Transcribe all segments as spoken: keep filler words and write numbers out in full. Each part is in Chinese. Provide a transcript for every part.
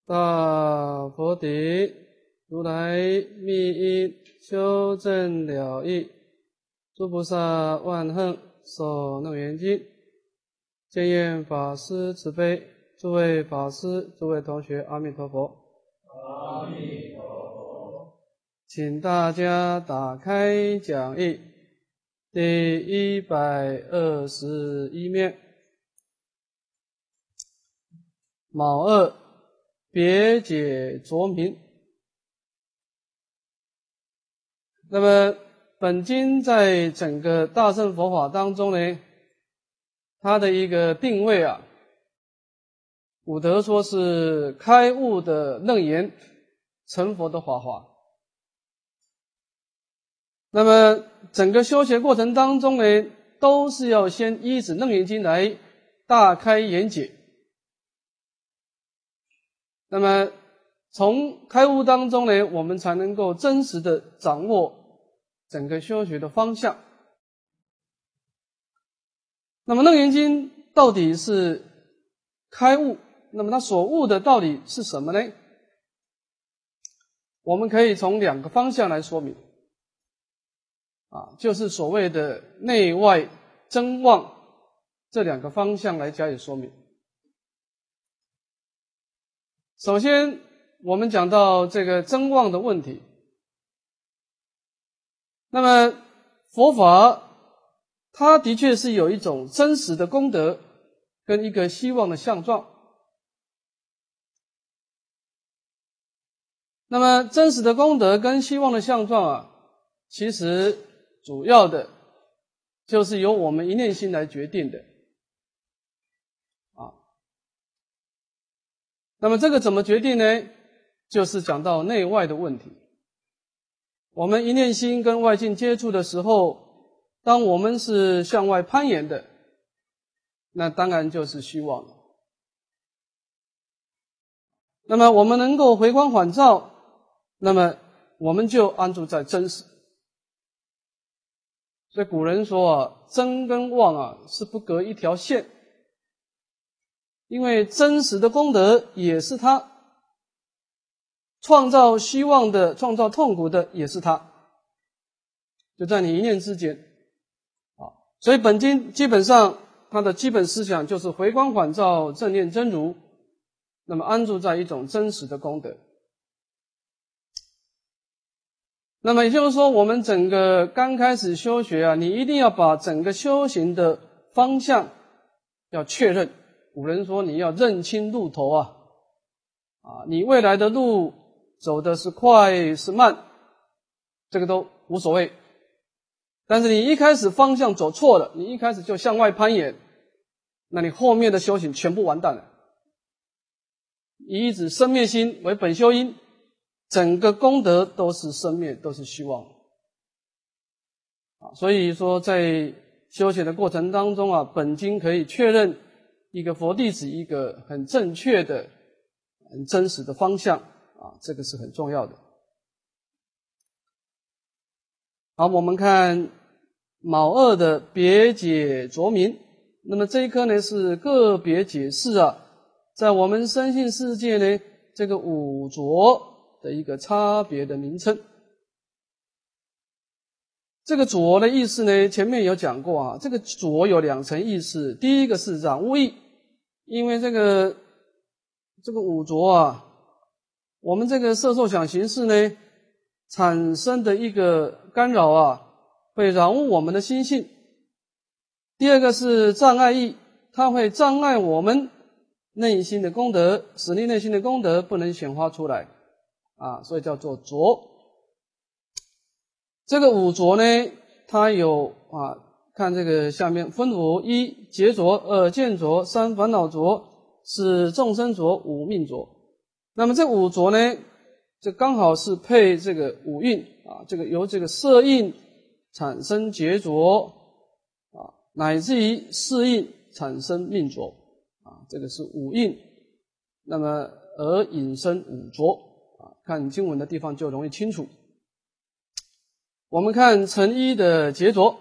大佛顶，如来密因修正了义，诸菩萨万恒受楞严经。见愿法师慈悲，诸位法师、诸位同学，阿弥陀佛。 阿弥陀佛。 请大家打开讲义第一百二十一面，卯二别解着名。那么本经在整个大乘佛法当中呢，它的一个定位啊，古德说是开悟的楞严，成佛的法华。那么整个修学过程当中呢，都是要先依止楞严经来大开眼解。那么从开悟当中呢，我们才能够真实的掌握整个修学的方向。那么楞严经到底是开悟，那么它所悟的到底是什么呢？我们可以从两个方向来说明啊，就是所谓的内外真妄这两个方向来加以说明。首先我们讲到这个真妄的问题，那么佛法它的确是有一种真实的功德跟一个希望的相状。那么真实的功德跟希望的相状啊，其实主要的就是由我们一念心来决定的啊。那么这个怎么决定呢？就是讲到内外的问题。我们一念心跟外境接触的时候，当我们是向外攀岩的，那当然就是虚妄了。那么我们能够回光返照，那么我们就安住在真实。所以古人说啊，真跟妄啊是不隔一条线，因为真实的功德也是他，创造虚妄的、创造痛苦的也是他，就在你一念之间啊。所以本经基本上它的基本思想就是回光返照、正念真如，那么安住在一种真实的功德。那么也就是说，我们整个刚开始修学啊，你一定要把整个修行的方向要确认。古人说你要认清路头啊，啊，你未来的路走的是快是慢，这个都无所谓。但是你一开始方向走错了，你一开始就向外攀岩，那你后面的修行全部完蛋了。以一指生灭心为本修因，整个功德都是生灭，都是虚妄啊。所以说在修行的过程当中啊，本经可以确认一个佛弟子一个很正确的、很真实的方向啊，这个是很重要的。好，我们看卯二的别解着名。那么这一科呢是个别解释啊，在我们身心世界呢这个五浊的一个差别的名称。这个浊的意思呢，前面有讲过啊，这个浊有两层意思。第一个是染污意，因为这个这个五浊啊，我们这个色受想行识呢产生的一个干扰啊，会染污我们的心性。第二个是障碍意，它会障碍我们内心的功德，使你内心的功德不能显发出来啊，所以叫做浊。这个五浊呢，它有啊，看这个下面分五：一劫浊，二见浊，三烦恼浊，四众生浊，五命浊。那么这五浊呢，这刚好是配这个五蕴啊，这个由这个色印产生劫浊啊，乃至于四印产生命浊啊，这个是五印。那么而引生五浊啊，看经文的地方就容易清楚。我们看成一的劫浊，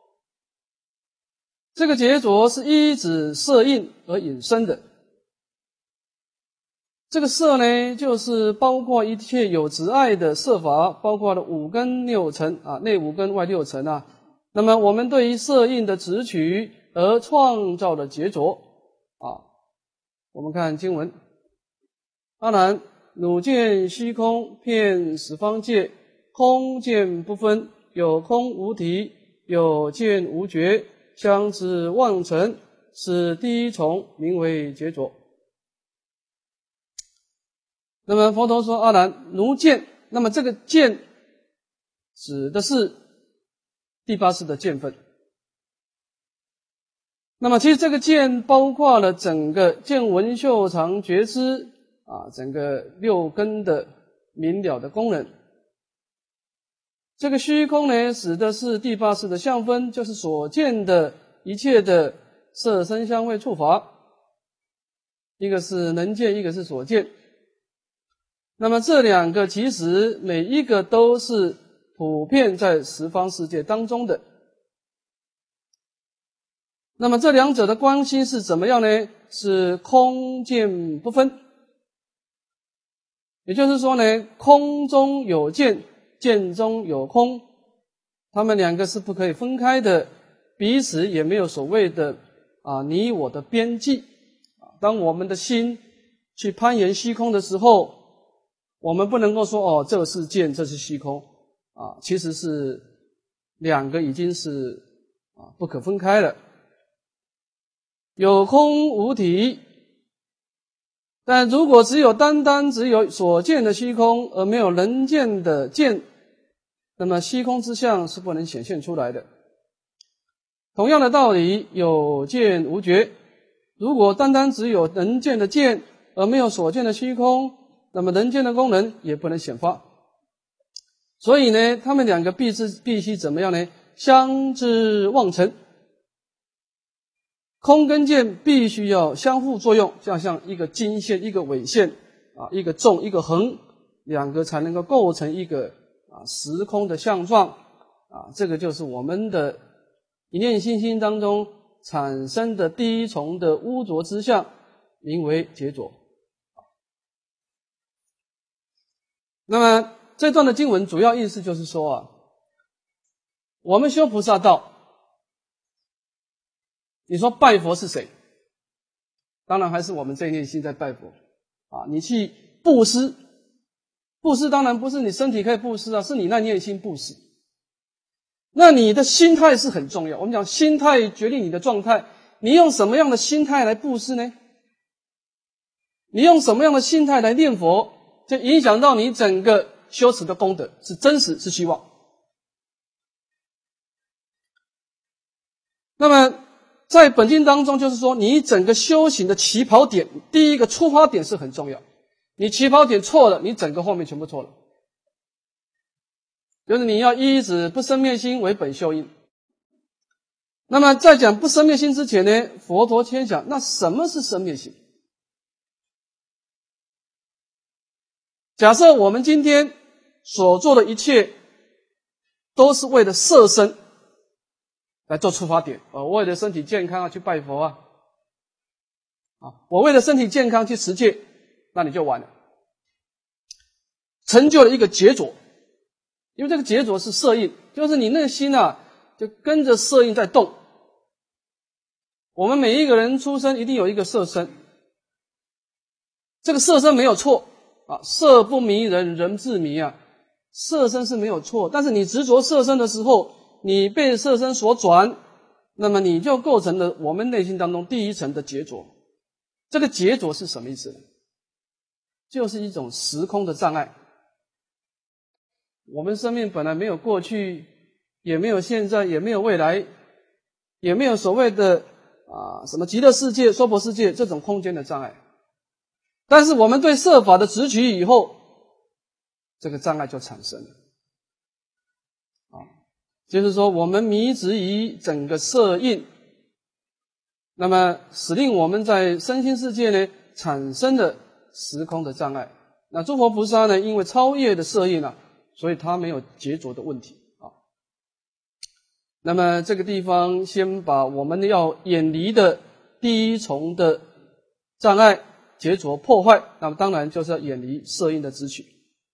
这个劫浊是依止色印而引生的。 这个色呢，就是包括一切有执爱的色法，包括了五根六尘啊，内五根外六尘啊。那么我们对于色印的执取而创造的结着啊，我们看经文：阿难，汝见虚空遍十方界，空见不分，有空无体，有见无觉，相知妄尘，是第一重，名为结着。那么佛陀说：阿难，汝见，那么这个见指的是第八识的见分。那么其实这个见包括了整个见闻嗅尝觉知啊，整个六根的明了的功能。这个虚空呢，指的是第八识的相分，就是所见的一切的色声香味触法，一个是能见，一个是所见。那么这两个其实每一个都是普遍在十方世界当中的。那么这两者的关系是怎么样呢？是空见不分。也就是说呢，空中有见，见中有空，他们两个是不可以分开的，彼此也没有所谓的啊你我的边际。当我们的心去攀岩虚空的时候，我们不能够说哦，这是见，这是虚空啊，其实是两个已经是啊不可分开了。有空无体，但如果只有单单只有所见的虚空，而没有能见的见，那么虚空之相是不能显现出来的。同样的道理，有见无觉，如果单单只有能见的见，而没有所见的虚空，那么能见的功能也不能显发。所以呢，他们两个必须必须怎么样呢？相知妄尘。空跟见必须要相互作用，就像一个经线一个纬线啊，一个纵一个横，两个才能够构成一个啊时空的相状啊。这个就是我们的一念心心当中产生的第一重的污浊之相，名为结着。那么这段的经文主要意思就是说啊，我们修菩萨道，你说拜佛是谁？当然还是我们这一念心在拜佛啊。你去布施，布施当然不是你身体可以布施啊，是你那念心布施。那你的心态是很重要，我们讲心态决定你的状态，你用什么样的心态来布施呢？你用什么样的心态来念佛，就影响到你整个修持的功德，是真实是虚妄。那么在本经当中，就是说你整个修行的起跑点，第一个出发点是很重要。你起跑点错了，你整个后面全部错了。就是你要依止不生灭心为本修因。那么在讲不生灭心之前呢，佛陀先讲，那什么是生灭心？假设我们今天所做的一切都是为了色身来做出发点，呃，我为了身体健康啊去拜佛啊，啊，我为了身体健康去持戒，那你就完了，成就了一个结着。因为这个结着是色印，就是你内心啊就跟着色印在动。我们每一个人出生一定有一个色身，这个色身没有错啊，色不迷人，人自迷啊，色身是没有错，但是你执着色身的时候，你被色身所转，那么你就构成了我们内心当中第一层的结着。这个结着是什么意思呢？就是一种时空的障碍。我们生命本来没有过去，也没有现在，也没有未来，也没有所谓的啊什么极乐世界、娑婆世界这种空间的障碍。但是我们对色法的执取以后，这个障碍就产生了。啊，就是说我们迷执于整个色印，那么使令我们在身心世界呢产生了时空的障碍。那诸佛菩萨呢，因为超越的色印啊，所以他没有结着的问题啊。那么这个地方先把我们要远离的第一重的障碍劫着破坏，那么当然就是要远离色音的执取。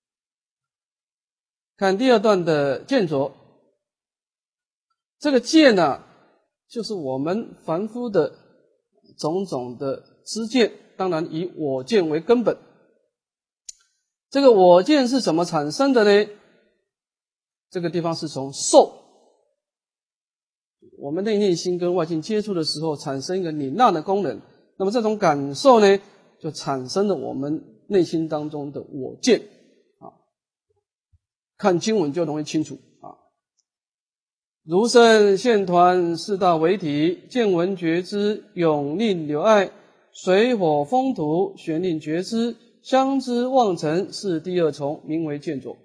看第二段的见着，这个见呢、啊，就是我们凡夫的种种的知见，当然以我见为根本。这个我见是怎么产生的呢？这个地方是从受，我们内念心跟外境接触的时候，产生一个领纳的功能。那么这种感受呢，就产生了我们内心当中的我见啊。看经文就容易清楚啊。如身现团四大为体，见闻觉知，永令留爱，水火风土，玄令觉知，相知望尘，是第二重，名为见着。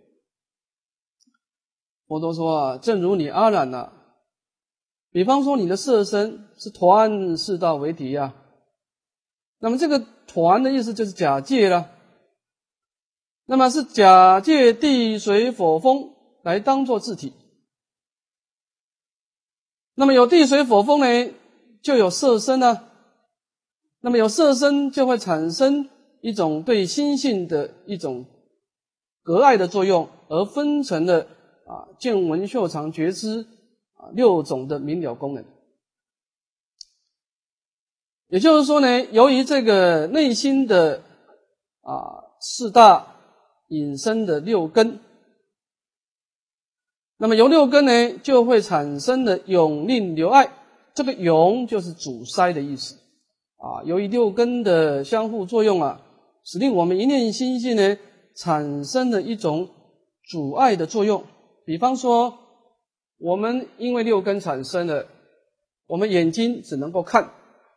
佛陀说啊，正如你阿难啊，比方说你的色身是团四大为体啊，那么这个团的意思就是假借啦，那么是假借地水火风来当作自体。那么有地水火风呢，就有色身啊，那么有色身就会产生一种对心性的一种隔碍的作用，而分成了啊见闻嗅尝觉知啊六种的明了功能。也就是说呢，由于这个内心的啊四大引生的六根，那么由六根呢就会产生的永令留爱，这个永就是阻塞的意思啊。由于六根的相互作用啊，使令我们一念心性呢产生了一种阻碍的作用。比方说，我们因为六根产生了，我们眼睛只能够看，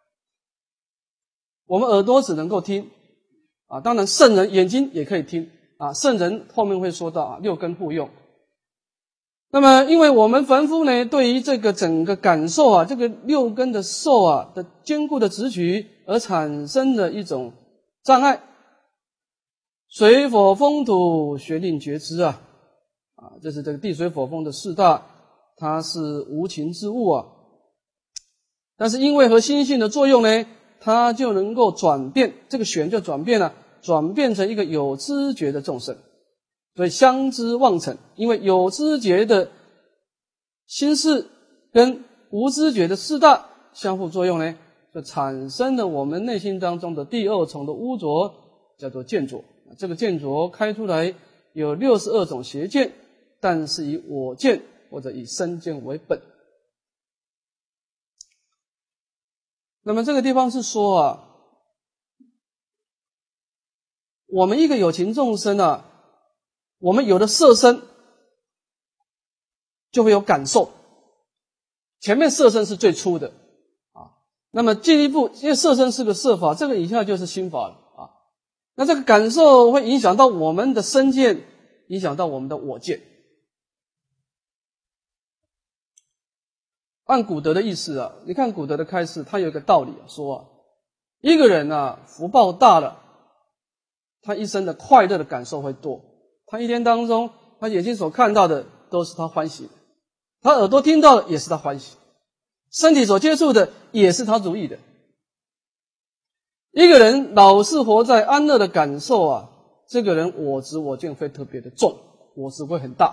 我们耳朵只能够听啊。当然圣人眼睛也可以听啊，圣人后面会说到啊，六根互用。那么因为我们凡夫呢，对于这个整个感受啊，这个六根的受啊的坚固的执取而产生的一种障碍。水火风土玄令觉知啊，啊，这是这个地水火风的四大，它是无情之物啊。但是因为和心性的作用呢，它就能够转变，这个玄就转变了，转变成一个有知觉的众生。所以相知望尘，因为有知觉的心事跟无知觉的四大相互作用呢，就产生了我们内心当中的第二重的污浊，叫做见着。这个见着开出来有六十二种邪见，但是以我见或者以身见为本。那么这个地方是说啊，我们一个有情众生啊，我们有了色身就会有感受，前面色身是最初的啊。那么进一步，因为色身是个色法，这个以下就是心法了啊。那这个感受会影响到我们的身见，影响到我们的我见。按古德的意思啊，你看古德的开示，他有一个道理啊，说啊，一个人啊福报大了，他一生的快乐的感受会多。他一天当中，他眼睛所看到的都是他欢喜的，他耳朵听到的也是他欢喜的，身体所接触的也是他如意的。一个人老是活在安乐的感受啊，这个人我执我见会特别的重，我执会很大。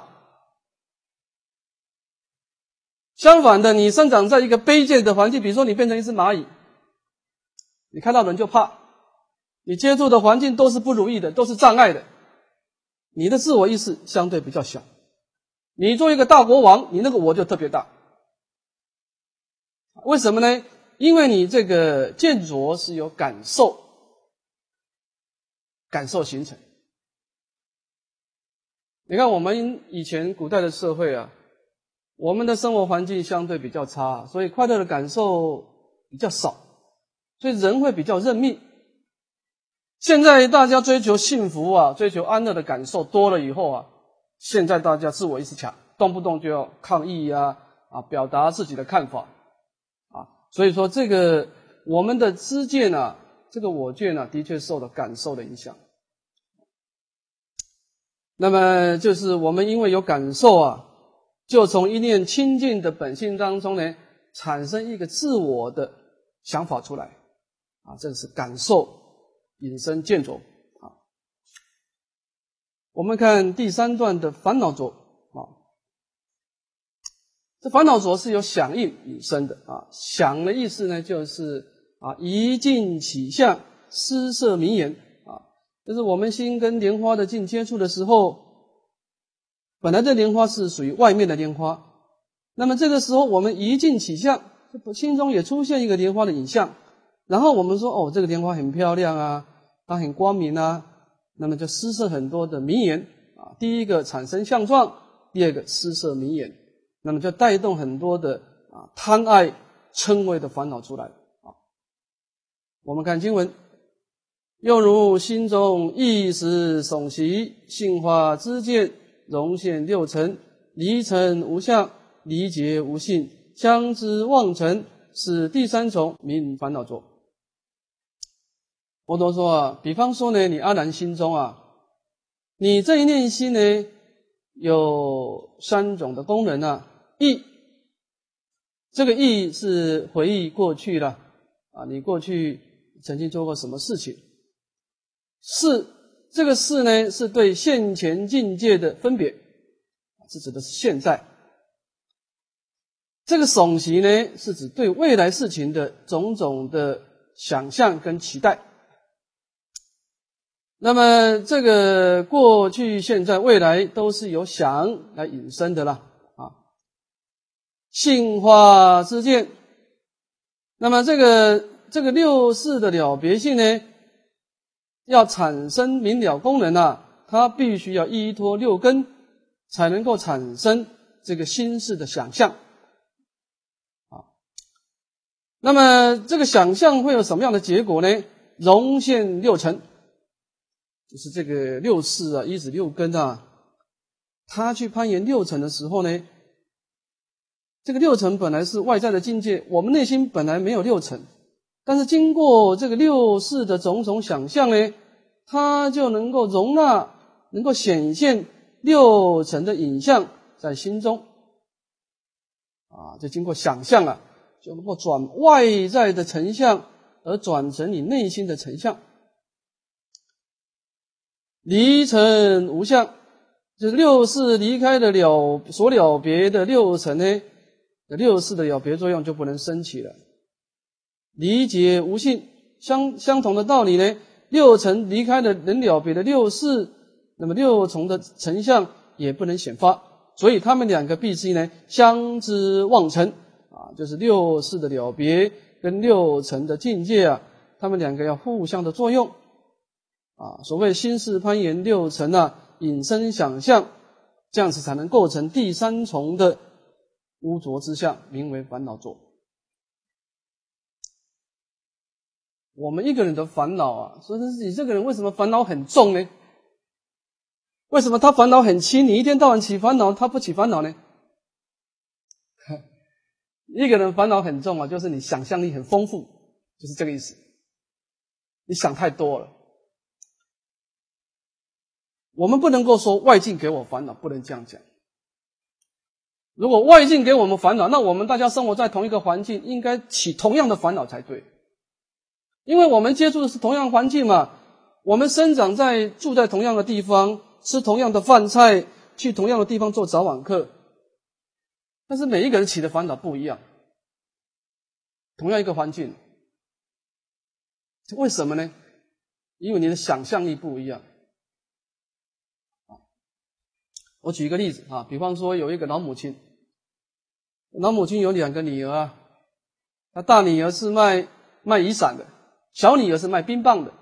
相反的，你生长在一个卑贱的环境，比如说你变成一只蚂蚁，你看到人就怕，你接触的环境都是不如意的，都是障碍的，你的自我意识相对比较小。你做一个大国王，你那个我就特别大。为什么呢？因为你这个见着是有感受，感受形成。你看我们以前古代的社会啊，我们的生活环境相对比较差，所以快乐的感受比较少，所以人会比较认命。现在大家追求幸福啊，追求安乐的感受多了以后啊，现在大家自我意识强，动不动就要抗议啊，啊，表达自己的看法啊，所以说这个我们的知见啊，这个我见啊，的确受了感受的影响。那么就是我们因为有感受啊，就从一念清净的本性当中呢，产生一个自我的想法出来啊，这个是感受。 引申见着啊。我们看第三段的烦恼着啊，这烦恼着是由响应引申的啊。响的意思呢，就是啊一境起相，施设名言啊，就是我们心跟莲花的境接触的时候，本来这莲花是属于外面的莲花，那么这个时候我们一境起相，心中也出现一个莲花的影像，然后我们说哦，这个莲花很漂亮啊，它很光明啊，那么就施设很多的名言啊。第一个产生相状，第二个施设名言，那么就带动很多的啊贪爱嗔恚的烦恼出来啊。我们看经文，又如心中一时悚习，性化之见，融现六尘，离尘无相，离结无性，相知妄尘，是第三重名烦恼着。佛陀说啊，比方说呢，你阿难心中啊，你这一念心呢，有三种的功能啊。忆，这个忆是回忆过去了啊，你过去曾经做过什么事情。事，这个事呢，是对现前境界的分别，是指的是现在。这个悚习呢，是指对未来事情的种种的想象跟期待。那么这个过去、现在、未来都是由想来引申的啦啊。性化之见，那么这个这个六识的了别性呢，要产生明了功能啊，它必须要依托六根，才能够产生这个心识的想象啊。那么这个想象会有什么样的结果呢？融现六尘。就是这个六识啊，一指六根啊，他去攀岩六尘的时候呢，这个六尘本来是外在的境界，我们内心本来没有六尘，但是经过这个六识的种种想象呢，它就能够容纳，能够显现六尘的影像在心中啊，就经过想象啊，就能够转外在的成像而转成你内心的成像。离尘无相，就是六识离开的了所了别的六尘呢，六识的了别作用就不能升起了。离结无性，相相同的道理呢，六尘离开的能了别的六识，那么六重的成像也不能显发，所以他们两个必须呢相知妄尘啊，就是六识的了别跟六尘的境界啊，他们两个要互相的作用。啊，所谓心识攀岩六尘啊，引申想象，这样子才能构成第三重的污浊之相，名为烦恼着。我们一个人的烦恼啊，说是你这个人为什么烦恼很重呢？为什么他烦恼很轻？你一天到晚起烦恼，他不起烦恼呢？一个人烦恼很重啊，就是你想象力很丰富，就是这个意思。你想太多了。我们不能够说外境给我烦恼，不能这样讲。如果外境给我们烦恼，那我们大家生活在同一个环境，应该起同样的烦恼才对。因为我们接触的是同样环境嘛，我们生长在住在同样的地方，吃同样的饭菜，去同样的地方做早晚课，但是每一个人起的烦恼不一样。同样一个环境，为什么呢？因为你的想象力不一样。我举一个例子啊，比方说有一个老母亲，老母亲有两个女儿啊，她大女儿是卖卖雨伞的，小女儿是卖冰棒的。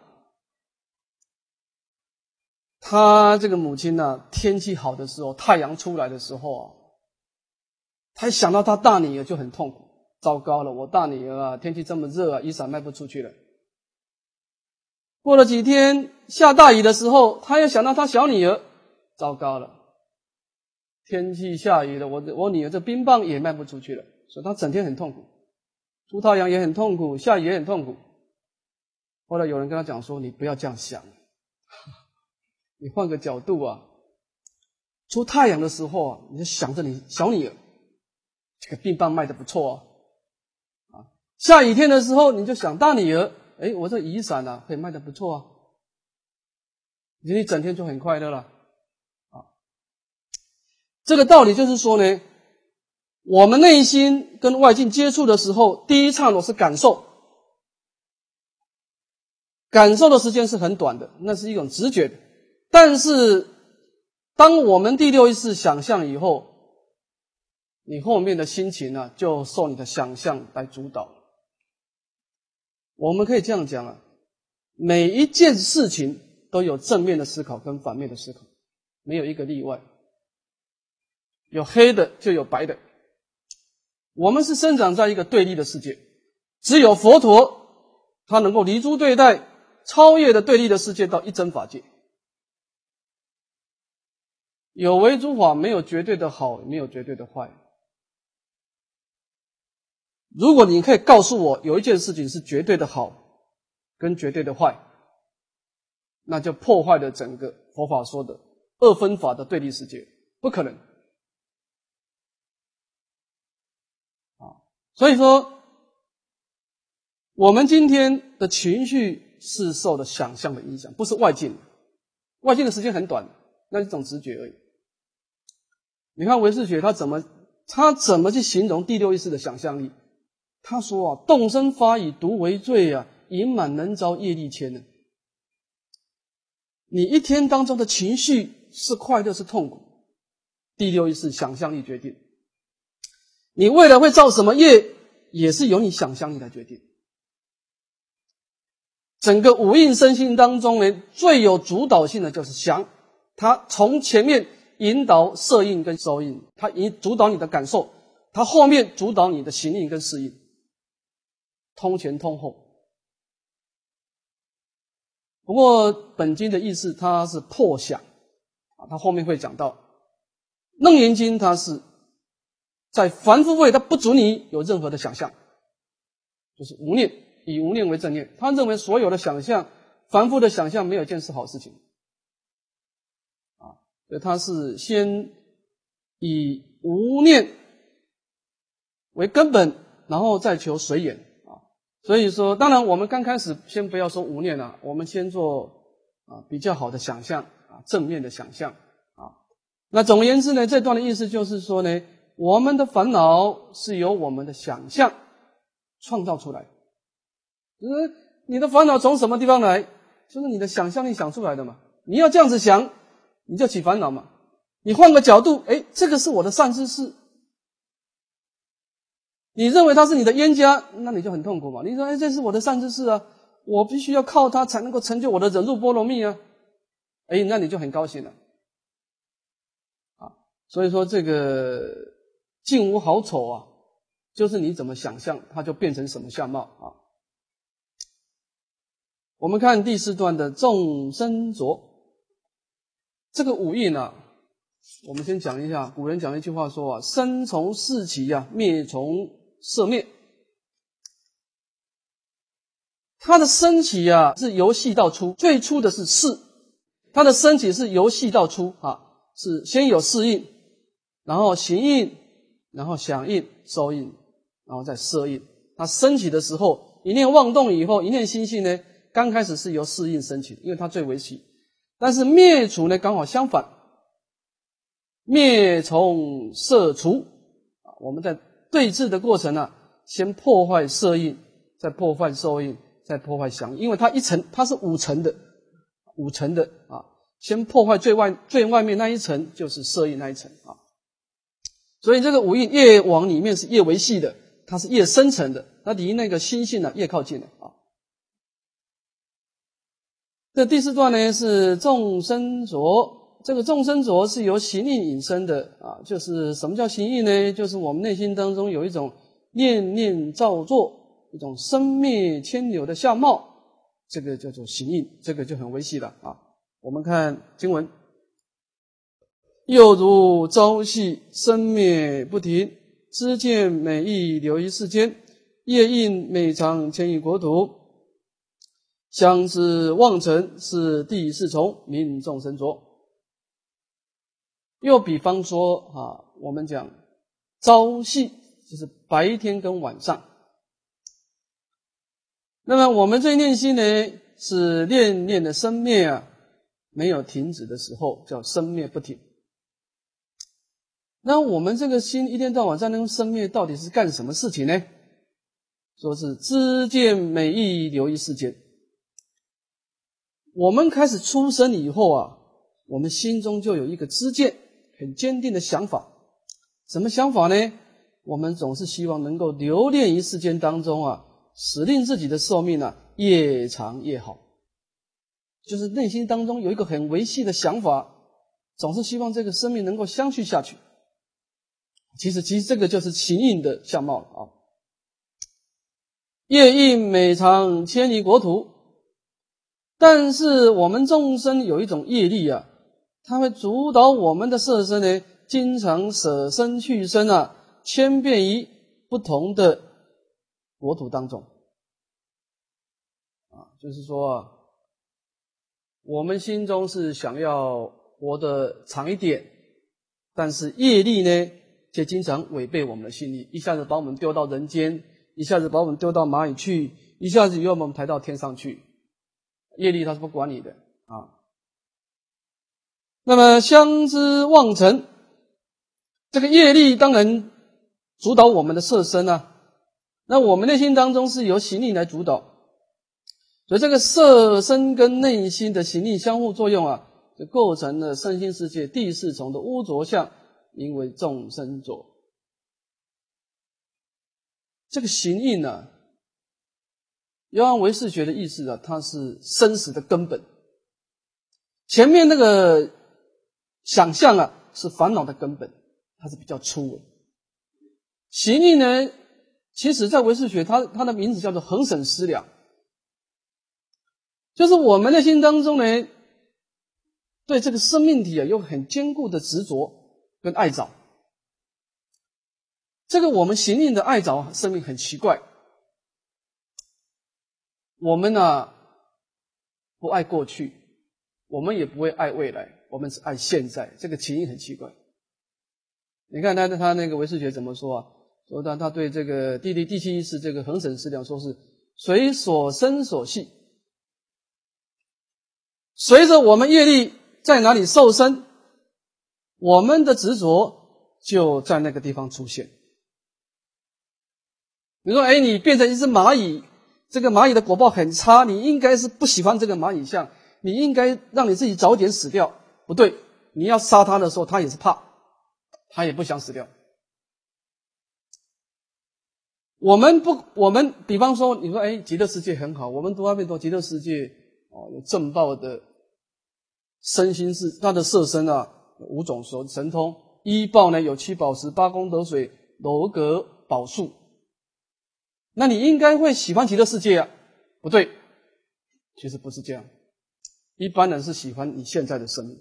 她这个母亲呢、啊，天气好的时候，太阳出来的时候啊，她想到她大女儿就很痛苦，糟糕了，我大女儿啊，天气这么热啊，雨伞卖不出去了。过了几天下大雨的时候，她又想到她小女儿，糟糕了。天气下雨了，我我女儿这冰棒也卖不出去了，所以她整天很痛苦，出太阳也很痛苦，下雨也很痛苦。后来有人跟她讲说，你不要这样想，你换个角度啊，出太阳的时候啊，你就想着你小女儿，这个冰棒卖得不错啊，啊，下雨天的时候你就想大女儿， 哎，我这雨伞啊，可以卖得不错啊，你整天就很快乐了啊。这个道理就是说呢，我们内心跟外境接触的时候，第一刹那是感受，感受的时间是很短的，那是一种直觉的。但是当我们第六意识想象以后，你后面的心情啊，就受你的想象来主导。我们可以这样讲啊，每一件事情都有正面的思考跟反面的思考，没有一个例外。有黑的就有白的。我们是生长在一个对立的世界，只有佛陀他能够离诸对待，超越的对立的世界到一真法界。有为诸法没有绝对的好，没有绝对的坏。如果你可以告诉我有一件事情是绝对的好跟绝对的坏，那就破坏了整个佛法说的二分法的对立世界，不可能啊！所以说我们今天的情绪是受了想象的影响，不是外境。外境的时间很短，那是一种直觉而已。你看唯识学他怎么他怎么去形容第六意识的想象力？他说啊，动身发以毒为罪啊，淫满能遭业力牵呢。你一天当中的情绪是快乐是痛苦，第六意识想象力决定。你未来会造什么业，也是由你想象力来决定。整个五蕴身心当中呢，最有主导性的就是想，它从前面引导色印跟受印，它引主导你的感受，它后面主导你的行印跟识印，通前通后。不过本经的意思它是破想啊，它后面会讲到楞严经，它是在凡夫位，它不准你有任何的想象，就是无念，以无念为正念。他认为所有的想象，凡夫的想象没有一件是好事情啊，所以他是先以无念为根本，然后再求随缘啊。所以说，当然我们刚开始先不要说无念了，我们先做啊比较好的想象啊，正面的想象啊。那总而言之呢，这段的意思就是说呢，我们的烦恼是由我们的想象创造出来。就是你的烦恼从什么地方来？就是你的想象力想出来的嘛。你要这样子想，你就起烦恼嘛。你换个角度，哎，这个是我的善知识，你认为他是你的冤家，那你就很痛苦嘛。你说，哎，这是我的善知识啊，我必须要靠他才能够成就我的忍辱波罗蜜啊，哎，那你就很高兴了啊。所以说这个境无好丑啊，就是你怎么想象，它就变成什么相貌啊。我们看第四段的众生浊，这个五蕴啊，我们先讲一下，古人讲一句话说啊，生从事起啊，灭从色灭。它的升起啊，是由细到粗，最初的是识，它的升起是由细到粗啊，是先有识印，然后行印，然后想印、受印，然后再色印。它升起的时候，一念妄动以后，一念心性呢，刚开始是由识印升起，因为它最为细。但是灭除呢，刚好相反，灭从色除。我们在对治的过程啊，先破坏色印，再破坏受印，再破坏想印，因为它一层，它是五层的，五层的啊。先破坏最外最外面那一层，就是色印那一层啊。所以这个五蕴越往里面是越为细的，它是越深层的，它离那个心性呢越靠近了啊。这第四段呢是众生浊，这个众生浊是由行印引生的啊，就是什么叫行印呢？就是我们内心当中有一种念念造作，一种生灭牵流的相貌，这个叫做行印，这个就很微细了啊。我们看经文，又如朝夕生灭不停，知见每意流于世间，业印每常牵于国土，相知妄尘是第四重，名众生浊。又比方说啊，我们讲朝夕就是白天跟晚上， 那么我们这念心呢，是念念的生灭啊，没有停止的时候，叫生灭不停。那我们这个心一天到晚在那种生灭，到底是干什么事情呢？说是知见美意留意世间。我们开始出生以后啊，我们心中就有一个知见，很坚定的想法。什么想法呢？我们总是希望能够留恋于世间当中啊，使令自己的寿命啊越长越好。就是内心当中有一个很维系的想法，总是希望这个生命能够相续下去。其实其实这个就是情印的相貌了啊。业印美常迁移国土，但是我们众生有一种业力啊，它会主导我们的色身呢，经常舍身去身啊，迁变于不同的国土当中啊，就是说啊，我们心中是想要活得长一点，但是业力呢，却经常违背我们的心意，一下子把我们丢到人间，一下子把我们丢到蚂蚁去，一下子又把我们抬到天上去。业力它是不管你的啊。那么相知妄尘，这个业力当然主导我们的色身啊，那我们内心当中是由行力来主导，所以这个色身跟内心的行力相互作用啊，就构成了身心世界第四重的污浊相，名为众生浊。这个行印呢，要按唯识学的意思啊，它是生死的根本。前面那个想象啊，是烦恼的根本，它是比较粗的。行印呢，其实在唯识学，它它的名字叫做恒审思量，就是我们内心当中呢，对这个生命体啊，有很坚固的执着跟爱着。这个我们行印的爱着生命很奇怪，我们呢、啊、不爱过去，我们也不会爱未来，我们只爱现在，这个情印很奇怪。你看他他那个唯识学怎么说啊？说他他对这个第第第七意识这个恒审思量说是随所生所系，随着我们业力在哪里受生，我们的执着就在那个地方出现。你说，哎，你变成一只蚂蚁，这个蚂蚁的果报很差，你应该是不喜欢这个蚂蚁相，你应该让你自己早点死掉。不对，你要杀它的时候，它也是怕，它也不想死掉。我们不，我们比方说，你说，哎，极乐世界很好，我们读阿弥陀极乐世界哦，有正报的身心是他的色身啊，五种神通，依报呢有七宝石、八功德水、楼阁宝树。那你应该会喜欢极乐世界啊？不对，其实不是这样。一般人是喜欢你现在的生命。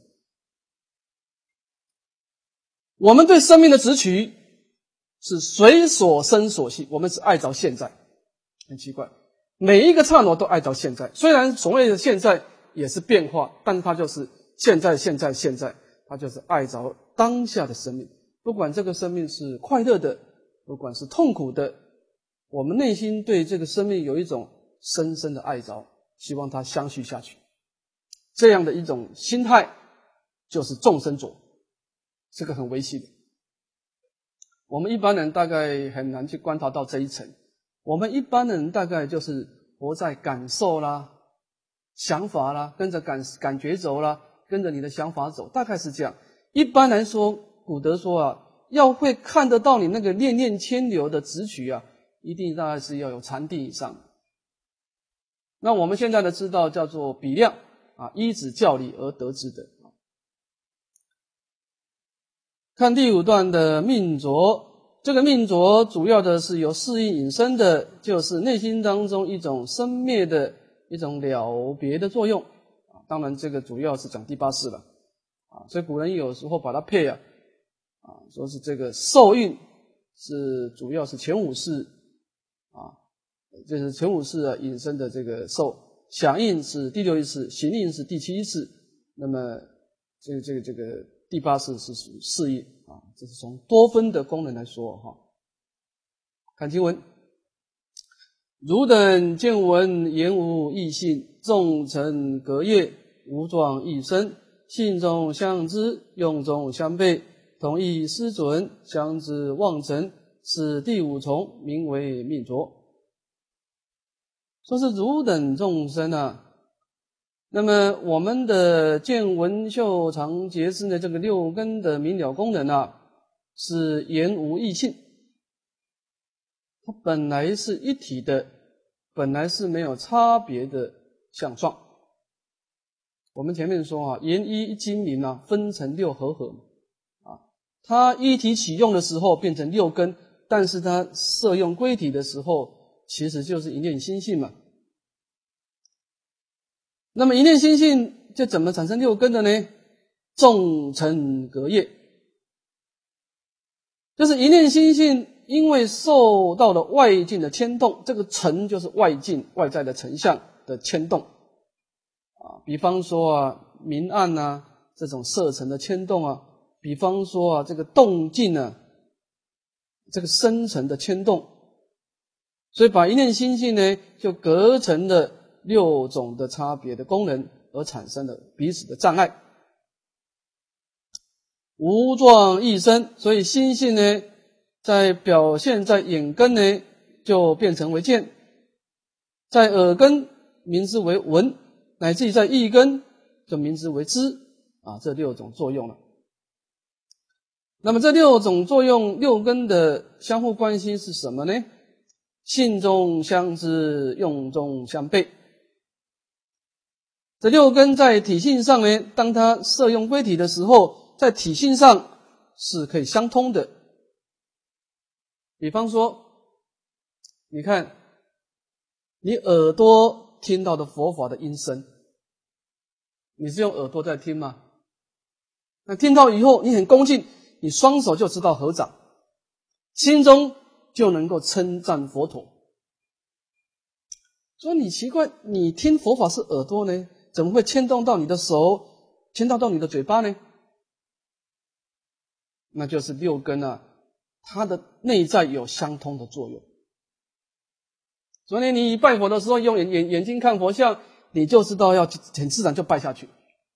我们对生命的执取是随所生所系，我们是爱着现在，很奇怪，每一个刹那都爱着现在。虽然所谓的现在也是变化，但是它就是现在，现在，现在，它就是爱着当下的生命。不管这个生命是快乐的，不管是痛苦的，我们内心对这个生命有一种深深的爱着，希望它相续下去。这样的一种心态就是众生浊，这个很微细的。我们一般人大概很难去观察到这一层。我们一般人大概就是活在感受啦、想法啦，跟着感感觉走啦，跟着你的想法走，大概是这样。一般来说，古德说啊，要会看得到你那个念念牵流的执取啊，一定大概是要有禅定以上。那我们现在的知道叫做比量啊，依止教理而得知的。看第五段的命浊，这个命浊主要的是由四意引申的，就是内心当中一种生灭的一种了别的作用啊。当然，这个主要是讲第八识了啊。所以古人有时候把它配啊啊，说是这个受印是主要是前五识啊，就是前五识啊引申的这个受，响印是第六意识，行印是第七意识，那么这个这个这个。第八识是属于四意啊，这是从多分的功能来说哈。看经文， 汝等见闻言无异性，众成隔业，无状异生，性中相知，用中相悖，同意失准，相知妄成，是第五重，名为命浊。说是汝等众生啊，那么我们的见闻嗅尝觉知的这个六根的明了功能啊，是言无异性，它本来是一体的，本来是没有差别的相状。我们前面说啊，言一一精明啊，分成六合合啊，它一体起用的时候变成六根，但是它摄用归体的时候，其实就是一念心性嘛。那么一念心性就怎么产生六根的呢？众成隔业，就是一念心性因为受到了外境的牵动，这个尘就是外境外在的尘相的牵动啊，比方说啊明暗啊这种色尘的牵动啊，比方说啊这个动静啊这个深层的牵动，所以把一念心性呢就隔成了六种的差别的功能，而产生了彼此的障碍。无状异生，所以心性呢在表现在眼根呢就变成为见，在耳根名之为闻，乃至于在意根就名之为知啊，这六种作用了。那么这六种作用，六根的相互关系是什么呢？性中相知，用中相悖。这六根在体性上呢，当它摄用归体的时候，在体性上是可以相通的。比方说，你看你耳朵听到的佛法的音声，你是用耳朵在听吗？那听到以后你很恭敬，你双手就知道合掌，心中就能够称赞佛陀。所以你奇怪，你听佛法是耳朵呢，怎么会牵动到你的手，牵动到你的嘴巴呢？那就是六根啊，它的内在有相通的作用。所以你拜佛的时候用眼眼眼睛看佛像，你就知道要很自然就拜下去。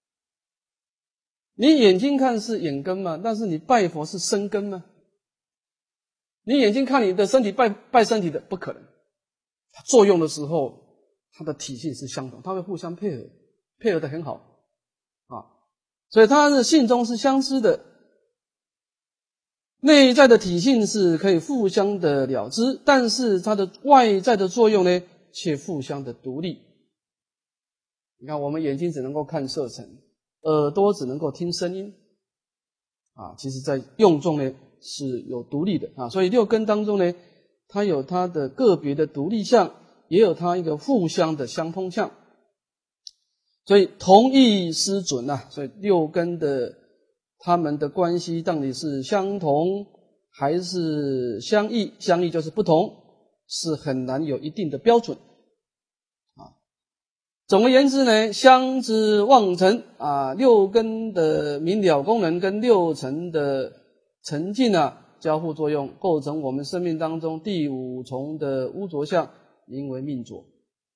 你眼睛看是眼根嘛，但是你拜佛是身根嘛。你眼睛看你的身体拜拜身体的不可能，它作用的时候它的体性是相同，它会互相配合，配合得很好啊，所以它的性中是相似的，内在的体性是可以互相的了知，但是它的外在的作用呢却互相的独立。你看我们眼睛只能够看色尘，耳朵只能够听声音啊，其实在用中呢是有独立的啊，所以六根当中呢，它有它的个别的独立相，也有它一个互相的相通相，所以同异失准啊，所以六根的它们的关系到底是相同还是相异？相异就是不同，是很难有一定的标准啊。总而言之呢，相知妄成啊，六根的明了功能跟六尘的沉静啊交互作用，构成我们生命当中第五重的污浊相，名为命浊。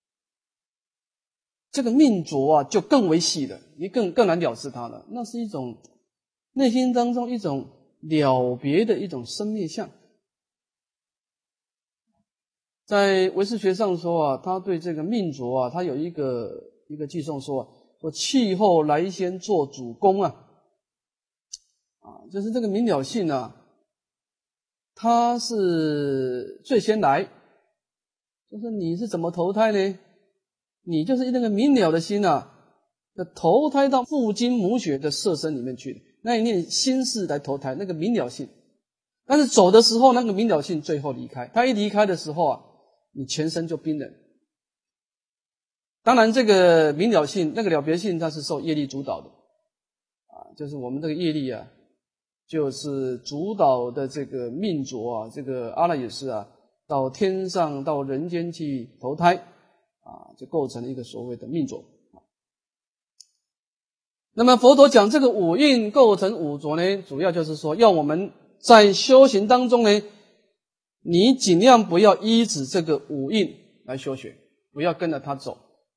这个命浊啊就更为细了，你更更难了知它了，那是一种内心当中一种了别的一种生灭相。在唯识学上说啊，他对这个命浊啊，他有一个一个寄颂说啊，说气候来先做主公啊，啊，就是这个明了性啊，它是最先来，就是你是怎么投胎呢？你就是那个明了的心啊，要投胎到父精母血的色身里面去的，那一念心事来投胎，那个明了性。但是走的时候，那个明了性最后离开，他一离开的时候啊，你全身就冰冷。当然这个明了性，那个了别性，它是受业力主导的啊，就是我们这个业力啊，就是主导的这个命浊啊，这个阿赖耶识啊，到天上到人间去投胎啊，就构成了一个所谓的命浊。那么佛陀讲这个五蕴构成五浊呢，主要就是说要我们在修行当中呢，你尽量不要依止这个五蕴来修学，不要跟着它走。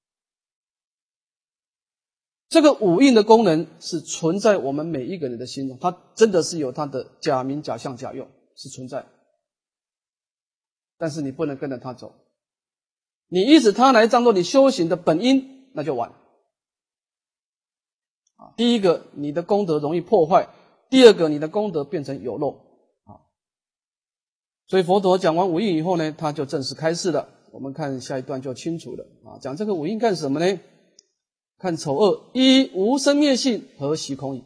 这个五蕴的功能是存在我们每一个人的心中，它真的是有它的假名、假相、假用，是存在。但是你不能跟着它走，你依止它来当作你修行的本因，那就晚。第一个，你的功德容易破坏；第二个，你的功德变成有漏。所以佛陀讲完五蕴以后呢，他就正式开示了。我们看下一段就清楚了啊。讲这个五蕴干什么呢？看丑恶，一无生灭性，何习空矣。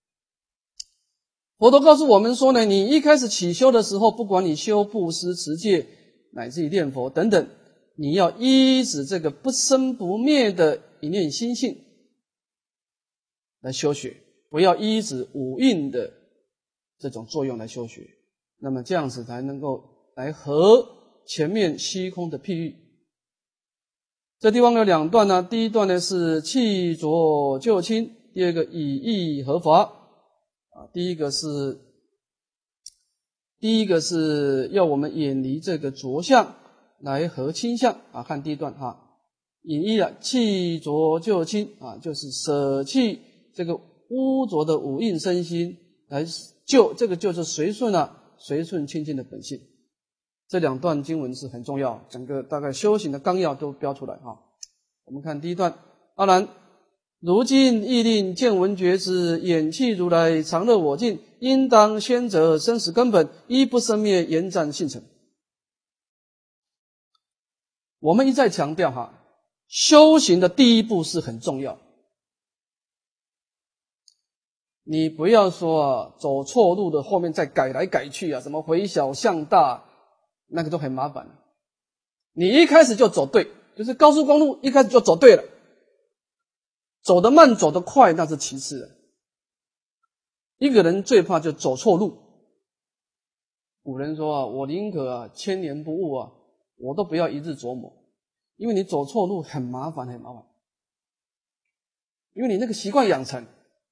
佛陀告诉我们说呢，你一开始起修的时候，不管你修布施、持戒，乃至于念佛等等，你要依止这个不生不灭的一念心性来修学，不要依止五蕴的这种作用来修学。那么这样子才能够来合前面虚空的譬喻。这地方有两段呢，第一段呢是弃浊就清，第二个以义合法。啊，第一个是第一个是要我们远离这个浊相来合清相啊。看第一段哈，以义啊，弃浊就清啊，就是舍弃这个污浊的五蕴身心，来救这个就是随顺啊。随顺清净的本性，这两段经文是很重要，整个大概修行的纲要都标出来哈。我们看第一段，阿难，如今亦令见闻觉知，眼气如来常乐我净，应当先择生死根本，一不生灭，延展性成。我们一再强调哈，修行的第一步是很重要。你不要说啊，走错路的后面再改来改去啊，什么回小向大，那个都很麻烦。你一开始就走对，就是高速公路一开始就走对了，走得慢走得快那是其次的。一个人最怕就走错路。古人说啊，我宁可啊千年不误啊，我都不要一日琢磨，因为你走错路很麻烦很麻烦，因为你那个习惯养成。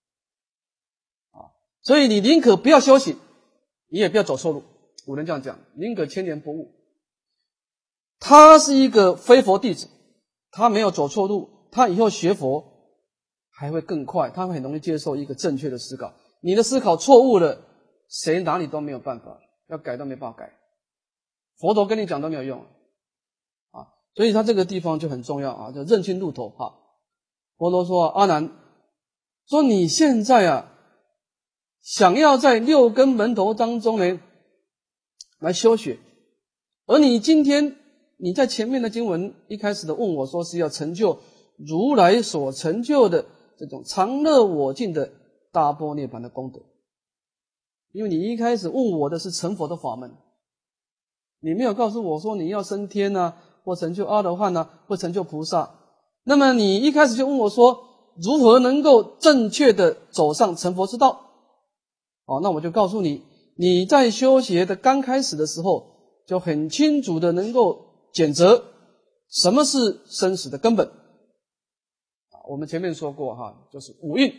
所以你宁可不要修行，你也不要走错路。古人这样讲，宁可千年不误。他是一个非佛弟子，他没有走错路，他以后学佛还会更快，他会很容易接受一个正确的思考。你的思考错误了，谁哪里都没有办法，要改都没办法改，佛陀跟你讲都没有用啊。所以他这个地方就很重要啊，就认清路头哈。佛陀说，阿难，说你现在啊想要在六根门头当中呢来修学，而你今天你在前面的经文一开始的问我说是要成就如来所成就的这种常乐我净的大般涅槃的功德，因为你一开始问我的是成佛的法门，你没有告诉我说你要升天啊，或成就阿罗汉啊，或成就菩萨。那么你一开始就问我说如何能够正确的走上成佛之道。哦，那我就告诉你，你在修学的刚开始的时候，就很清楚的能够检择什么是生死的根本。我们前面说过哈，就是五蕴，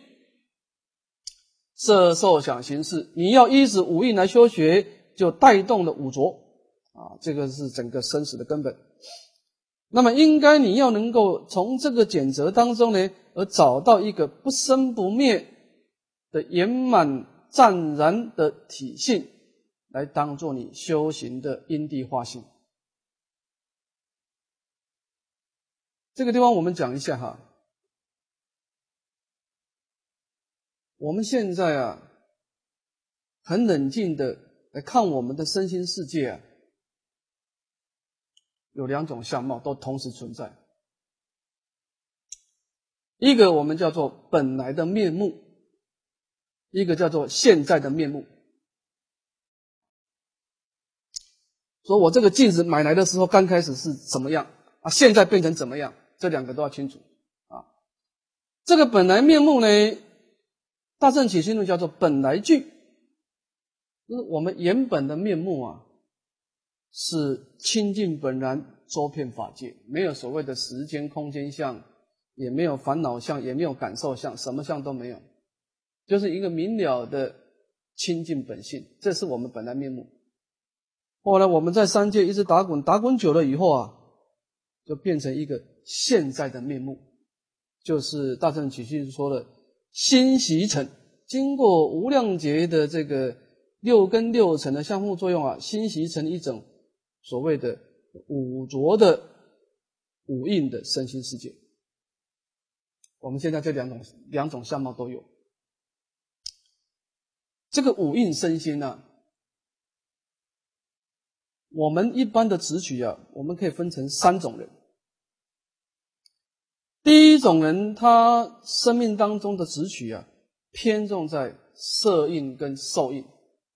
色受想行识，你要依止五蕴来修学，就带动了五浊啊，这个是整个生死的根本。那么应该你要能够从这个检择当中呢，而找到一个不生不灭的圆满湛然的体性，来当作你修行的因地化性。这个地方我们讲一下哈，我们现在啊，很冷静的来看我们的身心世界啊，有两种相貌都同时存在。一个我们叫做本来的面目，一个叫做现在的面目。说我这个镜子买来的时候刚开始是怎么样啊，现在变成怎么样，这两个都要清楚啊。这个本来面目呢，大乘起信论叫做本来具，就是我们原本的面目啊，是清净本然，周遍法界，没有所谓的时间空间相，也没有烦恼相，也没有感受相，什么相都没有，就是一个明了的清净本性，这是我们本来面目。后来我们在三界一直打滚，打滚久了以后啊， 就变成一个现在的面目，就是大乘起信说的心习成，经过无量劫的这个六根六尘的相互作用啊，心习成一种所谓的五浊的五蕴的身心世界。我们现在这两种两种相貌都有。这个五蕴身心啊，我们一般的直取啊，我们可以分成三种人。第一种人，他生命当中的直取啊，偏重在色蕴跟受蕴。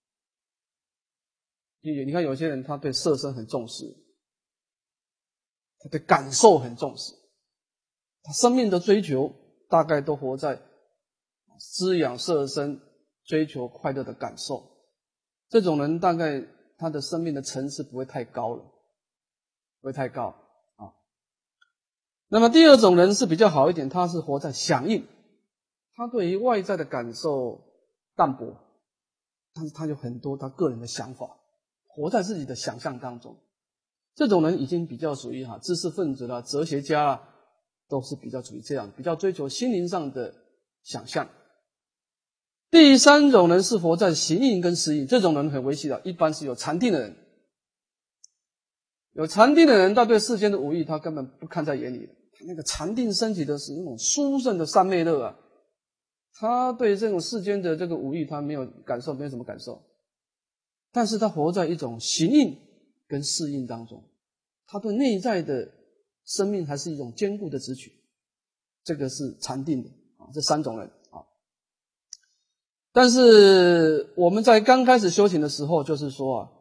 你看有些人他对色身很重视，他对感受很重视，他生命的追求大概都活在滋养色身，追求快乐的感受。这种人大概他的生命的层次不会太高了，不会太高啊。那么第二种人是比较好一点，他是活在响应，他对于外在的感受淡薄，但是他有很多他个人的想法，活在自己的想象当中。这种人已经比较属于哈知识分子啦、哲学家啦，都是比较属于这样，比较追求心灵上的想象。第三种人是活在行印跟识印，这种人很危险的，一般是有禅定的人。有禅定的人，他对世间的五欲他根本不看在眼里，他那个禅定升起的是那种殊胜的三昧乐啊，他对这种世间的这个五欲他没有感受，没有什么感受，但是他活在一种行印跟识印当中，他对内在的生命还是一种坚固的直取，这个是禅定的啊，这三种人啊。但是我们在刚开始修行的时候，就是说啊，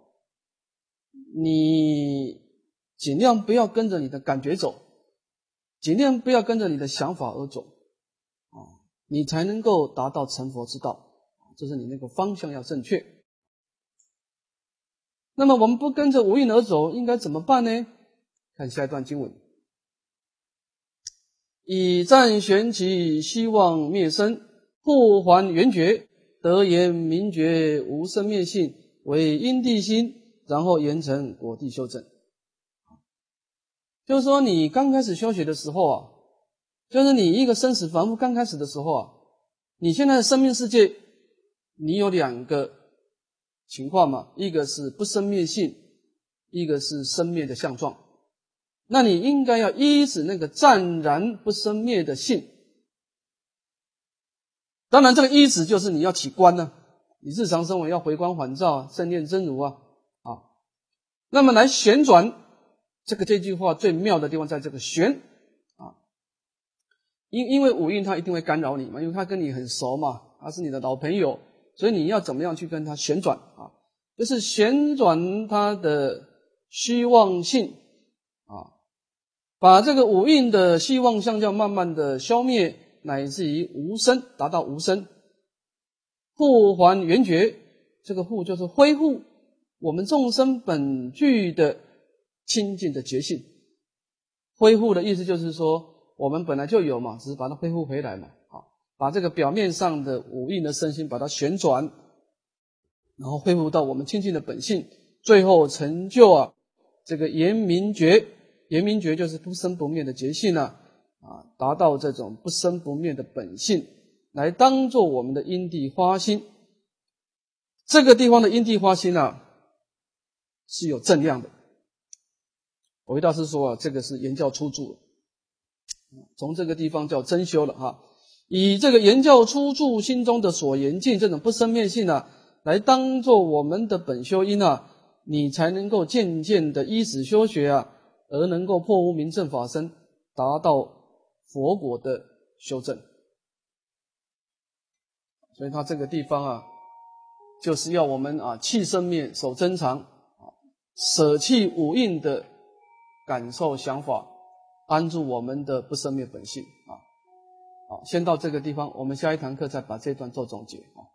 你尽量不要跟着你的感觉走，尽量不要跟着你的想法而走啊，你才能够达到成佛之道，这是你那个方向要正确。那么我们不跟着五蕴而走，应该怎么办呢？看下一段经文：以暂悬其希望灭生，复还圆觉，得言明觉无生灭性，为因地心，然后言成果地修正。就是说你刚开始修学的时候啊，就是你一个生死凡夫刚开始的时候啊，你现在的生命世界你有两个情况嘛，一个是不生灭性，一个是生灭的相状。那你应该要依止那个暂然不生灭的性。当然这个依止就是你要起观呢、啊，你日常生活要回光返照啊，正念真如啊啊。那么来旋转这个这句话最妙的地方在这个旋啊，因因为五蕴它一定会干扰你嘛，因为它跟你很熟嘛，他是你的老朋友，所以你要怎么样去跟它旋转啊？就是旋转它的虚妄性啊，把这个五蕴的虚妄相叫慢慢的消灭，乃至于无生，达到无生。复还圆觉，这个复就是恢复我们众生本具的清净的觉性。恢复的意思就是说，我们本来就有嘛，只是把它恢复回来嘛，啊，把这个表面上的五蕴的身心把它旋转，然后恢复到我们清净的本性，最后成就啊这个言明觉。言明觉就是不生不灭的觉性啊，啊，达到这种不生不灭的本性，来当作我们的因地花心。这个地方的因地花心啊，是有正量的。我一大师说啊，这个是言教初住，从这个地方叫真修了哈。以这个言教初住心中的所言境，这种不生灭性啊，来当作我们的本修因啊，你才能够渐渐的依止修学啊，而能够破无明正法身，达到佛果的修正。所以他这个地方啊，就是要我们啊弃生灭，守真常，啊，舍弃五蕴的感受想法，安住我们的不生灭本性啊。好，先到这个地方，我们下一堂课再把这段做总结啊。